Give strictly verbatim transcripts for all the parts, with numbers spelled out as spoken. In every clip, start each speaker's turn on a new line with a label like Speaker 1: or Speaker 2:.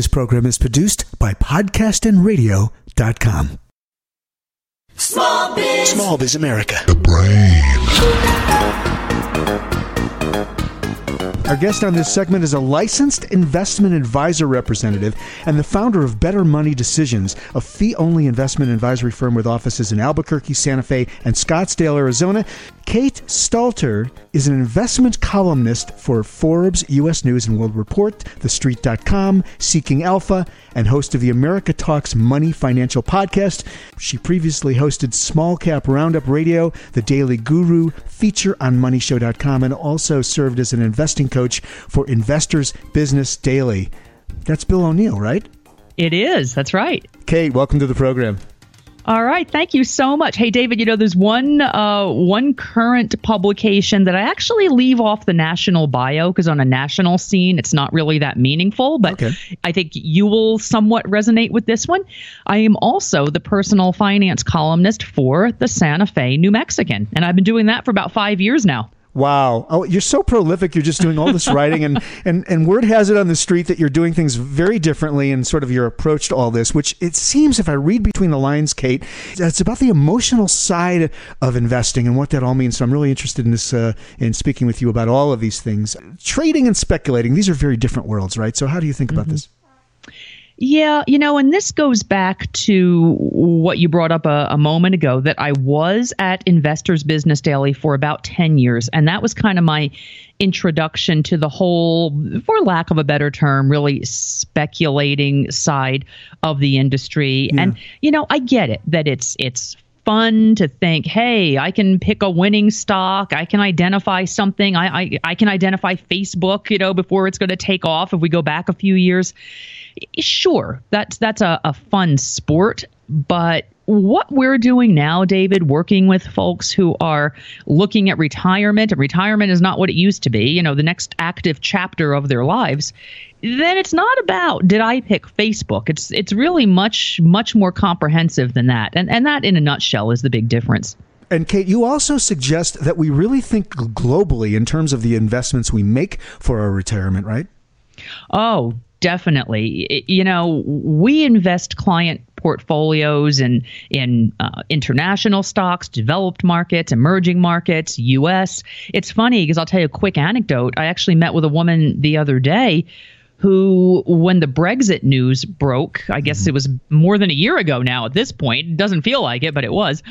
Speaker 1: This program is produced by podcast and radio dot com.
Speaker 2: Small Biz.
Speaker 1: Small Biz America.
Speaker 3: The brain.
Speaker 1: Our guest on this segment is a licensed investment advisor representative and the founder of Better Money Decisions, a fee-only investment advisory firm with offices in Albuquerque, Santa Fe, and Scottsdale, Arizona. Kate Stalter is an investment columnist for Forbes, U S News and World Report, The Street dot com, Seeking Alpha, and host of the America Talks Money Financial podcast. She previously hosted Small Cap Roundup Radio, The Daily Guru, feature on money show dot com, and also served as an investing coach for Investors Business Daily. That's Bill O'Neill, right?
Speaker 4: It is. That's right.
Speaker 1: Kate, welcome to the program.
Speaker 4: All right. Thank you so much. Hey, David, you know, there's one uh, one current publication that I actually leave off the national bio because on a national scene, it's not really that meaningful. But okay. I think you will somewhat resonate with this one. I am also the personal finance columnist for the Santa Fe New Mexican, and I've been doing that for about five years now.
Speaker 1: Wow. Oh, you're so prolific. You're just doing all this writing and, and, and word has it on the street that you're doing things very differently in sort of your approach to all this, which it seems, if I read between the lines, Kate, it's about the emotional side of investing and what that all means. So I'm really interested in this, uh, in speaking with you about all of these things. Trading and speculating, these are very different worlds, right? So how do you think about mm-hmm. this?
Speaker 4: Yeah, you know, and this goes back to what you brought up a, a moment ago, that I was at Investors Business Daily for about ten years. And that was kind of my introduction to the whole, for lack of a better term, really speculating side of the industry. Yeah. And, you know, I get it that it's it's fun to think, hey, I can pick a winning stock. I can identify something. I I, I can identify Facebook, you know, before it's going to take off if we go back a few years. Sure, that's that's a, a fun sport, but what we're doing now, David, working with folks who are looking at retirement, and retirement is not what it used to be, you know, the next active chapter of their lives, then it's not about, did I pick Facebook? It's it's really much, much more comprehensive than that. And, and that, in a nutshell, is the big difference.
Speaker 1: And Kate, you also suggest that we really think globally in terms of the investments we make for our retirement, right?
Speaker 4: Oh, definitely. You know, we invest client portfolios in in uh, international stocks, developed markets, emerging markets, U S. It's funny because I'll tell you a quick anecdote. I actually met with a woman the other day who, when the Brexit news broke, I guess it was more than a year ago now at this point. It doesn't feel like it, but it was.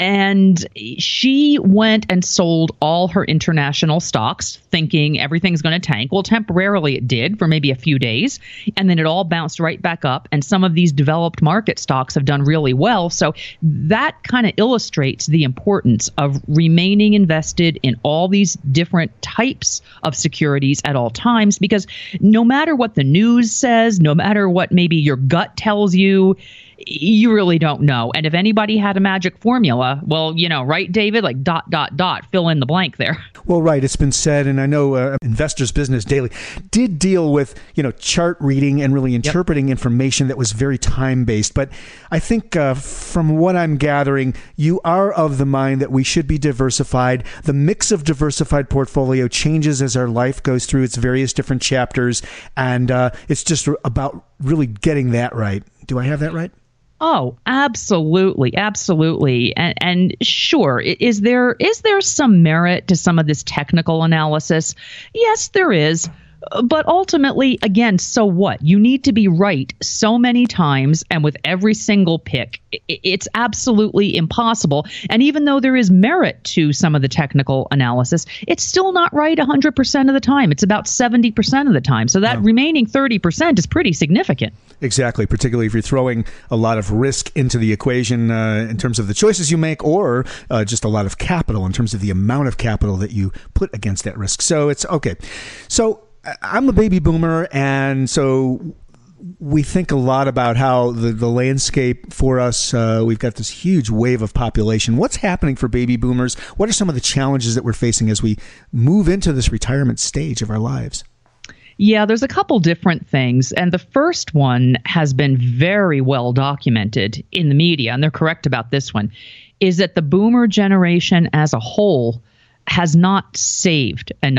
Speaker 4: And she went and sold all her international stocks, thinking everything's going to tank. Well, temporarily it did for maybe a few days, and then it all bounced right back up. And some of these developed market stocks have done really well. So that kind of illustrates the importance of remaining invested in all these different types of securities at all times, because no matter what the news says, no matter what maybe your gut tells you, you really don't know. And if anybody had a magic formula, well, you know, right, David? Like dot, dot, dot, fill in the blank there.
Speaker 1: Well, right. It's been said, and I know uh, Investors Business Daily did deal with, you know, chart reading and really interpreting yep. information that was very time-based. But I think uh, from what I'm gathering, you are of the mind that we should be diversified. The mix of diversified portfolio changes as our life goes through its various different chapters. And uh, it's just about really getting that right. Do I have that right?
Speaker 4: Oh, absolutely. Absolutely. And, and sure, is there is there some merit to some of this technical analysis? Yes, there is. But ultimately, again, so what? You need to be right so many times, and with every single pick, it's absolutely impossible. And even though there is merit to some of the technical analysis, it's still not right one hundred percent of the time. It's about seventy percent of the time. So that wow. remaining thirty percent is pretty significant.
Speaker 1: Exactly, particularly if you're throwing a lot of risk into the equation uh, in terms of the choices you make, or uh, just a lot of capital in terms of the amount of capital that you put against that risk. So it's okay. So I'm a baby boomer, and so we think a lot about how the, the landscape for us, uh, we've got this huge wave of population. What's happening for baby boomers? What are some of the challenges that we're facing as we move into this retirement stage of our lives?
Speaker 4: Yeah, there's a couple different things. And the first one has been very well documented in the media, and they're correct about this one, is that the boomer generation as a whole has not saved enough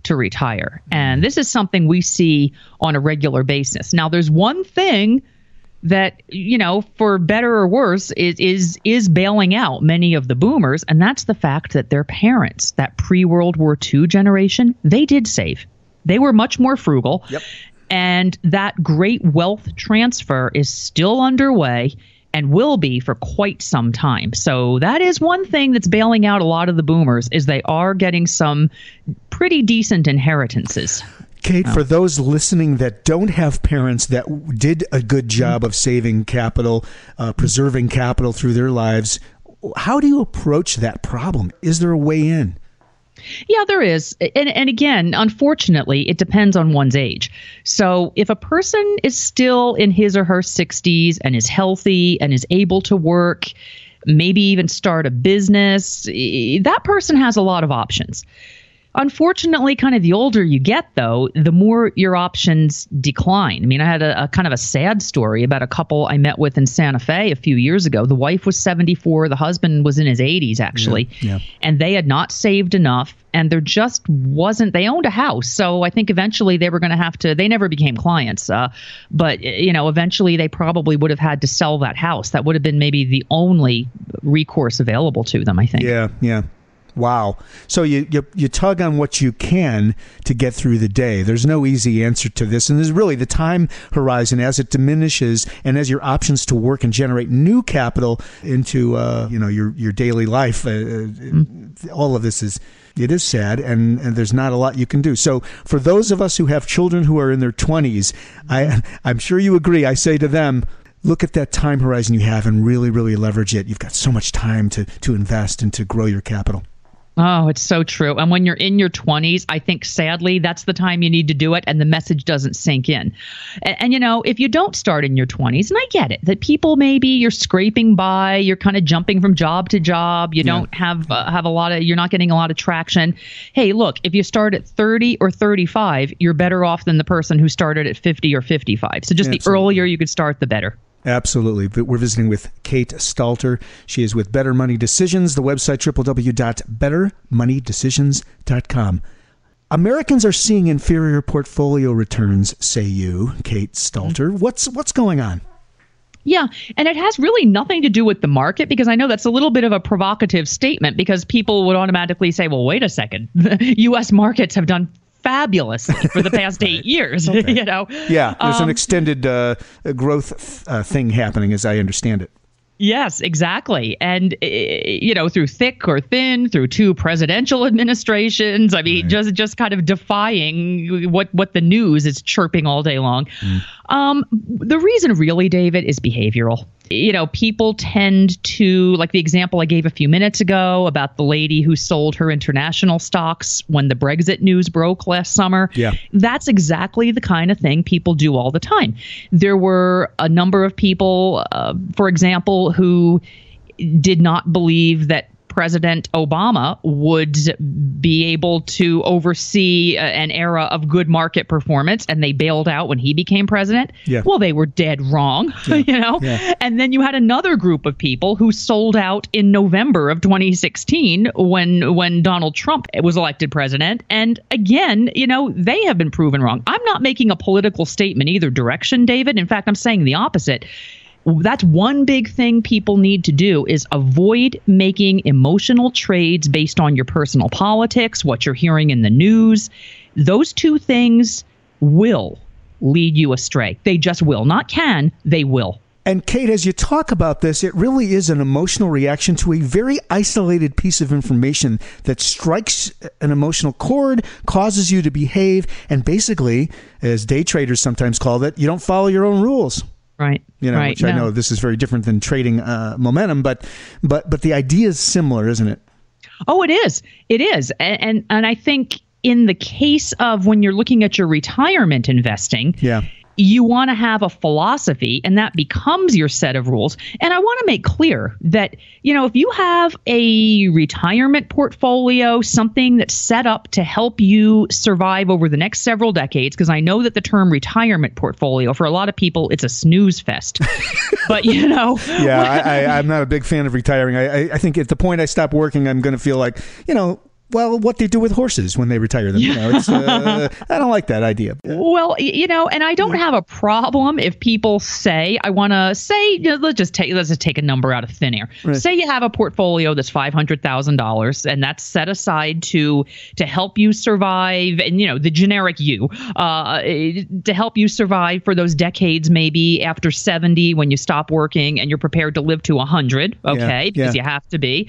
Speaker 4: to retire. And this is something we see on a regular basis. Now, there's one thing that, you know, for better or worse, is is is bailing out many of the boomers, and that's the fact that their parents, that pre-World War Two generation, they did save. They were much more frugal.
Speaker 1: Yep.
Speaker 4: And that great wealth transfer is still underway and will be for quite some time. So that is one thing that's bailing out a lot of the boomers, is they are getting some pretty decent inheritances.
Speaker 1: Kate, oh. for those listening that don't have parents that did a good job of saving capital, uh, preserving capital through their lives, how do you approach that problem? Is there a way in?
Speaker 4: Yeah, there is. And, and again, unfortunately, it depends on one's age. So if a person is still in his or her sixties and is healthy and is able to work, maybe even start a business, that person has a lot of options. Unfortunately, kind of the older you get, though, the more your options decline. I mean, I had a, a kind of a sad story about a couple I met with in Santa Fe a few years ago. The wife was seventy-four. The husband was in his eighties, actually. Yeah, yeah. And they had not saved enough. And there just wasn't, they owned a house. So I think eventually they were going to have to, they never became clients. Uh, but, you know, eventually they probably would have had to sell that house. That would have been maybe the only recourse available to them, I think.
Speaker 1: Yeah, yeah. Wow. So you, you you tug on what you can to get through the day. There's no easy answer to this. And there's really the time horizon as it diminishes and as your options to work and generate new capital into uh, you know your, your daily life. Uh, mm. All of this is, it is sad, and, and there's not a lot you can do. So for those of us who have children who are in their twenties, I, I'm sure you agree, I say to them, look at that time horizon you have and really, really leverage it. You've got so much time to, to invest and to grow your capital.
Speaker 4: Oh, it's so true. And when you're in your twenties, I think sadly, that's the time you need to do it, and the message doesn't sink in. And, and you know, if you don't start in your twenties, and I get it, that people maybe you're scraping by, you're kind of jumping from job to job, you yeah. don't have uh, have a lot of, you're not getting a lot of traction. Hey, look, if you start at thirty or thirty-five, you're better off than the person who started at fifty or fifty-five. So just Absolutely. The earlier you could start, the better.
Speaker 1: Absolutely. But we're visiting with Kate Stalter. She is with Better Money Decisions, the website w w w dot better money decisions dot com. Americans are seeing inferior portfolio returns, say you, Kate Stalter. What's what's going on?
Speaker 4: Yeah, and it has really nothing to do with the market, because I know that's a little bit of a provocative statement, because people would automatically say, well, wait a second, U S markets have done fabulously for the past eight years. Okay. You know,
Speaker 1: yeah, there's um, an extended uh, growth uh, thing happening, as I understand it.
Speaker 4: Yes, exactly. And, you know, through thick or thin, through two presidential administrations, I mean, right. just just kind of defying what, what the news is chirping all day long. Mm. Um, the reason really, David, is behavioral. You know, people tend to, like the example I gave a few minutes ago about the lady who sold her international stocks when the Brexit news broke last summer.
Speaker 1: Yeah.
Speaker 4: That's exactly the kind of thing people do all the time. There were a number of people, uh, for example, who did not believe that President Obama would be able to oversee a, an era of good market performance, and they bailed out when he became president.
Speaker 1: Yeah.
Speaker 4: Well, they were dead wrong, yeah. you know? Yeah. And then you had another group of people who sold out in November of twenty sixteen when when Donald Trump was elected president. And again, you know, they have been proven wrong. I'm not making a political statement either direction, David. In fact, I'm saying the opposite. That's one big thing people need to do, is avoid making emotional trades based on your personal politics, what you're hearing in the news. Those two things will lead you astray. They just will. Not can, they will.
Speaker 1: And Kate, as you talk about this, it really is an emotional reaction to a very isolated piece of information that strikes an emotional chord, causes you to behave, and basically, as day traders sometimes call it, you don't follow your own rules.
Speaker 4: Right.
Speaker 1: You know,
Speaker 4: right.
Speaker 1: which I
Speaker 4: no.
Speaker 1: know this is very different than trading uh, momentum, but but but the idea is similar, isn't it?
Speaker 4: Oh, it is. It is. And, and and I think in the case of when you're looking at your retirement investing,
Speaker 1: yeah.
Speaker 4: you want to have a philosophy, and that becomes your set of rules. And I want to make clear that, you know, if you have a retirement portfolio, something that's set up to help you survive over the next several decades, because I know that the term retirement portfolio, for a lot of people, it's a snooze fest. But, you know.
Speaker 1: Yeah, I, I, I'm not a big fan of retiring. I, I think at the point I stop working, I'm going to feel like, you know, well, what they do with horses when they retire them. You know, it's, uh, I don't like that idea.
Speaker 4: Well, you know, and I don't have a problem if people say, I want to say, you know, let's just take let's just take a number out of thin air.
Speaker 1: Right.
Speaker 4: Say you have a portfolio that's five hundred thousand dollars, and that's set aside to to help you survive, and you know, the generic you, uh, to help you survive for those decades, maybe after seventy when you stop working and you're prepared to live to one hundred. Okay,
Speaker 1: yeah,
Speaker 4: because
Speaker 1: yeah.
Speaker 4: you have to be.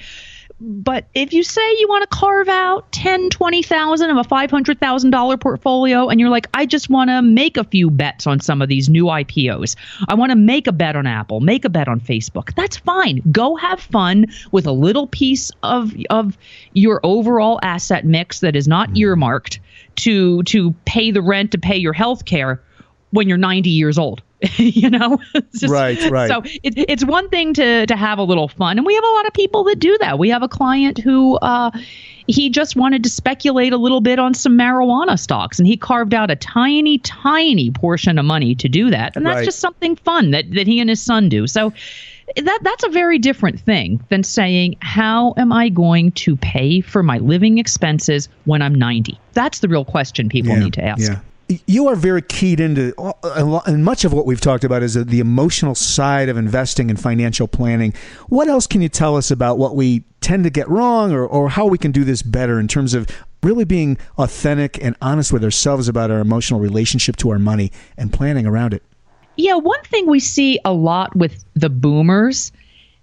Speaker 4: But if you say you want to carve out ten, twenty thousand of a five hundred thousand dollars portfolio, and you're like, I just want to make a few bets on some of these new I P Os. I want to make a bet on Apple, make a bet on Facebook. That's fine. Go have fun with a little piece of of your overall asset mix that is not earmarked to to pay the rent, to pay your health care when you're ninety years old. You know, it's just,
Speaker 1: right, right.
Speaker 4: So it, it's one thing to to have a little fun, and we have a lot of people that do that. We have a client who uh, he just wanted to speculate a little bit on some marijuana stocks, and he carved out a tiny, tiny portion of money to do that, and that's
Speaker 1: Right.
Speaker 4: just something fun that that he and his son do. So that that's a very different thing than saying, how am I going to pay for my living expenses when I'm ninety? That's the real question people
Speaker 1: Yeah,
Speaker 4: need to ask.
Speaker 1: Yeah. You are very keyed into, and much of what we've talked about is the emotional side of investing and financial planning. What else can you tell us about what we tend to get wrong, or, or how we can do this better in terms of really being authentic and honest with ourselves about our emotional relationship to our money and planning around it?
Speaker 4: Yeah, one thing we see a lot with the boomers,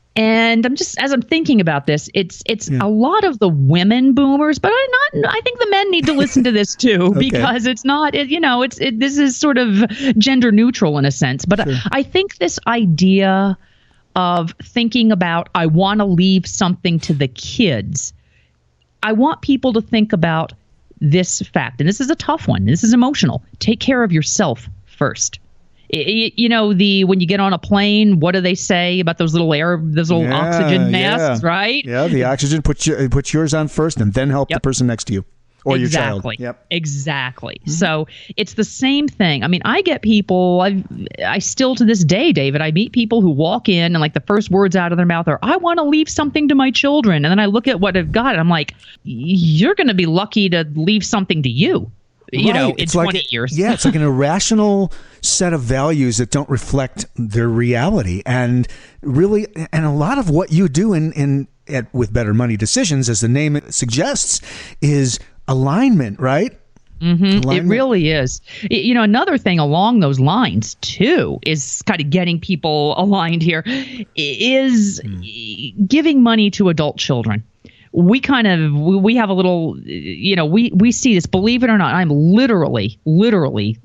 Speaker 4: and I'm just, as I'm thinking about this, it's it's
Speaker 1: Yeah.
Speaker 4: a lot of the women boomers, but I not I think the men need to listen to this too,
Speaker 1: Okay.
Speaker 4: because it's not, it, you know, it's it, this is sort of gender neutral in a sense. But
Speaker 1: Sure.
Speaker 4: I think this idea of thinking about, I want to leave something to the kids, I want people to think about this fact, and this is a tough one. This is emotional. Take care of yourself first. Y- You know, the when you get on a plane, what do they say about those little air, those little
Speaker 1: Yeah,
Speaker 4: oxygen masks,
Speaker 1: yeah.
Speaker 4: right?
Speaker 1: Yeah, the oxygen, put, your, put yours on first and then help
Speaker 4: Yep.
Speaker 1: the person next to you or
Speaker 4: exactly.
Speaker 1: your child. Yep.
Speaker 4: Exactly. Mm-hmm. So it's the same thing. I mean, I get people, I I still to this day, David, I meet people who walk in and like the first words out of their mouth are, I want to leave something to my children. And then I look at what I've got and I'm like, you're going to be lucky to leave something to you. You
Speaker 1: Right.
Speaker 4: know, in
Speaker 1: It's
Speaker 4: twenty
Speaker 1: like,
Speaker 4: years.
Speaker 1: Yeah, it's like an irrational set of values that don't reflect their reality. And really, and a lot of what you do in, in at with Better Money Decisions, as the name suggests, is alignment, right?
Speaker 4: Mm-hmm. It
Speaker 1: Alignment.
Speaker 4: really is. Y- You know, another thing along those lines, too, is kind of getting people aligned here, i- is
Speaker 1: Hmm.
Speaker 4: giving money to adult children. We kind of, we, we have a little, you know, we, we see this, believe it or not, I'm literally, literally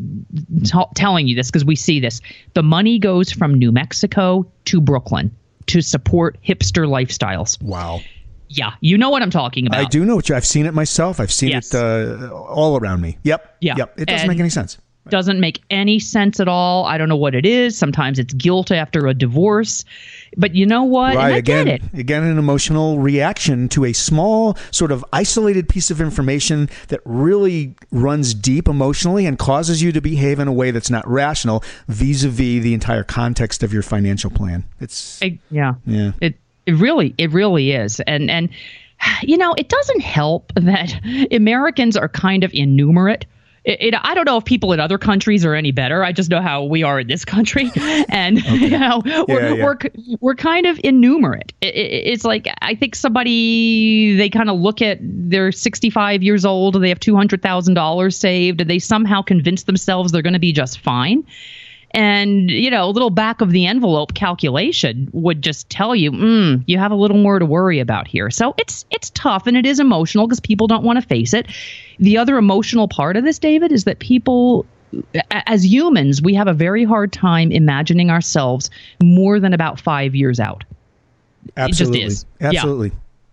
Speaker 4: t- telling you this because we see this. The money goes from New Mexico to Brooklyn to support hipster lifestyles.
Speaker 1: Wow.
Speaker 4: Yeah, you know what I'm talking about.
Speaker 1: I do know what you, I've seen it myself. I've seen
Speaker 4: Yes.
Speaker 1: it uh, all around me. Yep.
Speaker 4: Yeah.
Speaker 1: Yep. It doesn't
Speaker 4: And-
Speaker 1: make any sense.
Speaker 4: Doesn't make any sense at all. I don't know what it is. Sometimes it's guilt after a divorce. But you know what?
Speaker 1: Right.
Speaker 4: And I
Speaker 1: Again,
Speaker 4: get it.
Speaker 1: again, an emotional reaction to a small, sort of isolated piece of information that really runs deep emotionally and causes you to behave in a way that's not rational vis-a-vis the entire context of your financial plan. It's
Speaker 4: I- yeah.
Speaker 1: yeah.
Speaker 4: It it really it really is. And and you know, it doesn't help that Americans are kind of innumerate. It, it, I don't know if people in other countries are any better. I just know how we are in this country, and you know we're,
Speaker 1: yeah.
Speaker 4: we're we're kind of innumerate. It, it, it's like I think somebody they kind of look at they're sixty-five years old, they have two hundred thousand dollars saved, and they somehow convince themselves they're going to be just fine. And, you know, a little back of the envelope calculation would just tell you, mm, you have a little more to worry about here. So it's it's tough and it is emotional because people don't want to face it. The other emotional part of this, David, is that people, a- as humans, we have a very hard time imagining ourselves more than about five years out.
Speaker 1: Absolutely.
Speaker 4: It just is. Yeah.
Speaker 1: Absolutely.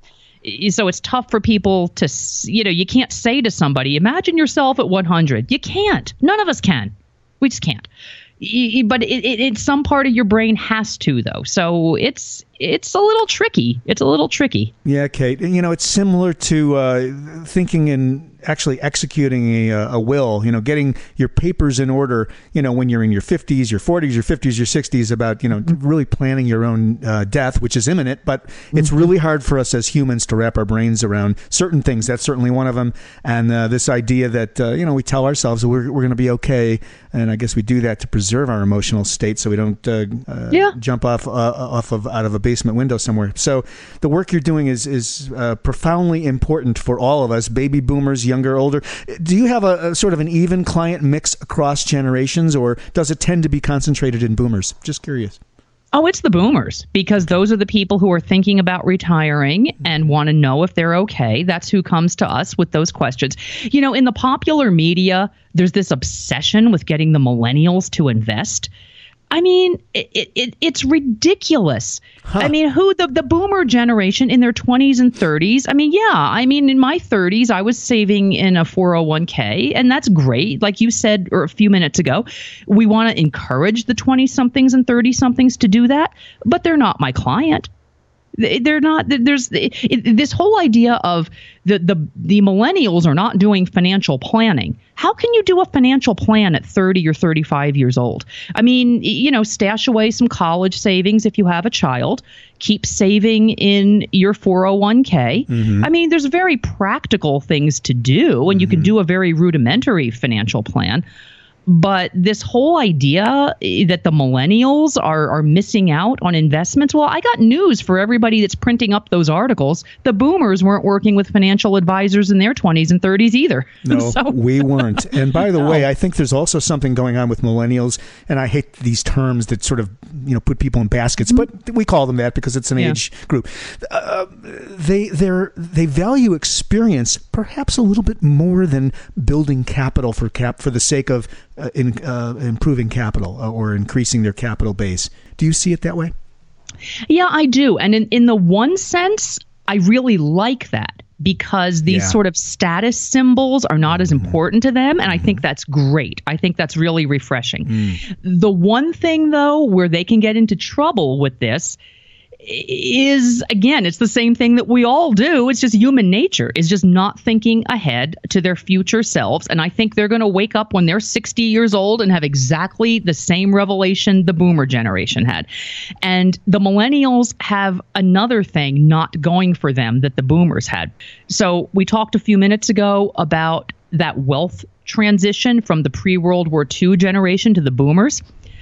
Speaker 4: So it's tough for people to, s- you know, you can't say to somebody, imagine yourself at one hundred. You can't. None of us can. We just can't. Y- y- But it, it, it, some part of your brain has to, though. So it's it's a little tricky. It's a little tricky.
Speaker 1: Yeah, Kate. You know, it's similar to uh, thinking and actually executing a, a will, you know, getting your papers in order, you know, when you're in your fifties, your forties, your fifties, your sixties, about, you know, really planning your own uh, death, which is imminent. But it's really hard for us as humans to wrap our brains around certain things. That's certainly one of them. And uh, this idea that, uh, you know, we tell ourselves we're, we're going to be okay. And I guess we do that to preserve our emotional state so we don't uh, uh,
Speaker 4: yeah.
Speaker 1: jump off uh, off of out of a basement window somewhere. So the work you're doing is, is uh, profoundly important for all of us, baby boomers, younger, older. Do you have a, a sort of an even client mix across generations, or does it tend to be concentrated in boomers? Just curious.
Speaker 4: Oh, it's the boomers, because those are the people who are thinking about retiring and want to know if they're okay. That's who comes to us with those questions. You know, in the popular media, there's this obsession with getting the millennials to invest. I mean, it, it, it's ridiculous. Huh. I mean, who the, the boomer generation in their twenties and thirties? I mean, yeah, I mean, in my thirties, I was saving in a four oh one k, and that's great. Like you said or a few minutes ago, we want to encourage the twenty-somethings and thirty-somethings to do that, but they're not my client. They're not. There's this whole idea of the, the the millennials are not doing financial planning. How can you do a financial plan at thirty or thirty-five years old? I mean, you know, stash away some college savings if you have a child. Keep saving in your four oh one k. Mm-hmm. I mean, there's very practical things to do, and mm-hmm. you can do a very rudimentary financial plan. But this whole idea that the millennials are are missing out on investments, well, I got news for everybody that's printing up those articles. The boomers weren't working with financial advisors in their twenties and thirties either.
Speaker 1: No,
Speaker 4: so.
Speaker 1: we weren't. And by the no. way, I think there's also something going on with millennials, and I hate these terms that sort of, you know, put people in baskets, mm-hmm. but we call them that because it's an yeah. age group. Uh, they they're they value experience perhaps a little bit more than building capital for cap for the sake of Uh, in uh, improving capital uh, or increasing their capital base. Do you see it that way?
Speaker 4: Yeah, I do. And in, in the one sense, I really like that, because these yeah. sort of status symbols are not as important to them. And I think that's great. I think that's really refreshing. Mm. The one thing, though, where they can get into trouble with this is, again, it's the same thing that we all do. It's just human nature is just not thinking ahead to their future selves. And I think they're going to wake up when they're sixty years old and have exactly the same revelation the boomer generation had. And the millennials have another thing not going for them that the boomers had. So we talked a few minutes ago about that wealth transition from the pre-World War Two generation to the boomers.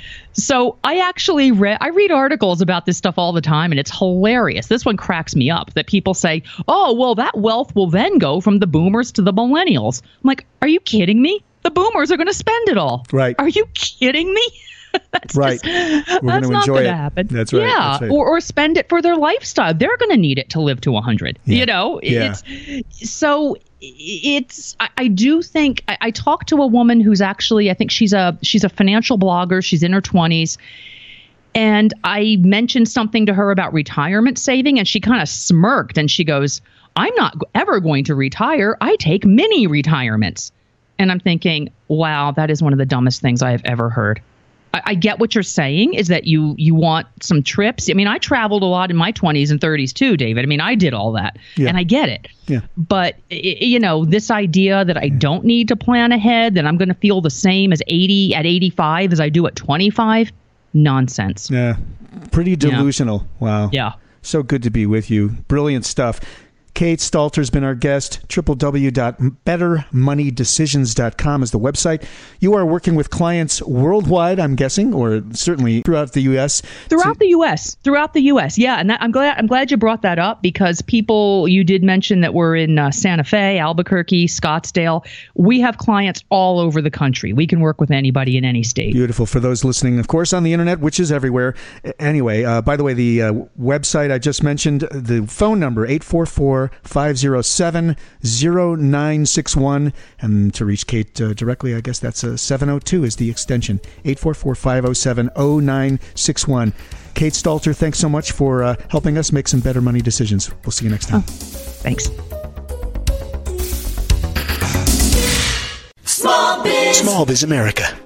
Speaker 4: So I actually read, I read articles about this stuff all the time, and it's hilarious. This one cracks me up, that people say, oh, well, that wealth will then go from the boomers to the millennials. I'm like, are you kidding me? The boomers are going to spend it all. Right. Are you kidding me? That's
Speaker 1: right.
Speaker 4: Just,
Speaker 1: We're
Speaker 4: that's not
Speaker 1: going
Speaker 4: to happen.
Speaker 1: That's right.
Speaker 4: Yeah.
Speaker 1: That's right.
Speaker 4: Or, or spend it for their lifestyle. They're going to need it to live to one hundred. Yeah. You know,
Speaker 1: yeah.
Speaker 4: it's so it's I, I do think I, I talked to a woman who's actually, I think she's a she's a financial blogger. She's in her twenties. And I mentioned something to her about retirement saving, and she kind of smirked, and she goes, I'm not ever going to retire. I take mini retirements. And I'm thinking, wow, that is one of the dumbest things I have ever heard. I, I get what you're saying, is that you you want some trips. I mean, I traveled a lot in my twenties and thirties too, David. I mean, I did all that, yeah. and I get it.
Speaker 1: Yeah.
Speaker 4: But, you know, this idea that I don't need to plan ahead, that I'm going to feel the same as eighty at eighty-five as I do at twenty-five, nonsense.
Speaker 1: Yeah, pretty delusional. Yeah. Wow.
Speaker 4: Yeah.
Speaker 1: So good to be with you. Brilliant stuff. Kate Stalter's been our guest. w w w dot better money decisions dot com is the website. You are working with clients worldwide, I'm guessing, or certainly throughout the U S.
Speaker 4: Throughout so, the U S. Throughout the U S. Yeah, and that, I'm glad I'm glad you brought that up, because people, you did mention that we're in uh, Santa Fe, Albuquerque, Scottsdale. We have clients all over the country. We can work with anybody in any state.
Speaker 1: Beautiful. For those listening, of course, on the internet, which is everywhere. Anyway, uh, by the way, the uh, website I just mentioned, the phone number, eight four four, five oh seven, oh nine six one. And to reach Kate uh, directly, I guess that's uh, seven oh two is the extension, eight four four, five oh seven, oh nine six one. Kate Stalter, thanks so much for uh, helping us make some better money decisions. We'll see you next time.
Speaker 4: Oh, thanks.
Speaker 2: Small Biz.
Speaker 1: Small Biz America.